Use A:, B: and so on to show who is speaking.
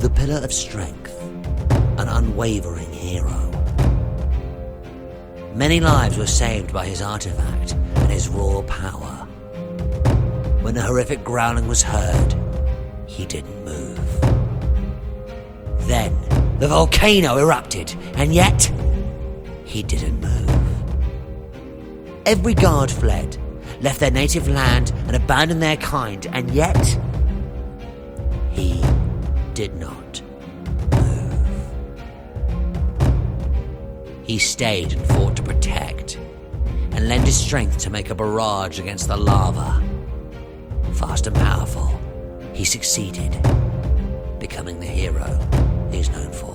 A: The pillar of strength, an unwavering hero. Many lives were saved by his artifact and his raw power. When the horrific growling was heard, he didn't move. Then the volcano erupted, and yet he didn't move. Every guard fled, left their native land and abandoned their kind, and yet he did not move. He stayed and fought to protect, and lent his strength to make a barrage against the lava. Fast and powerful, he succeeded, becoming the hero he is known for.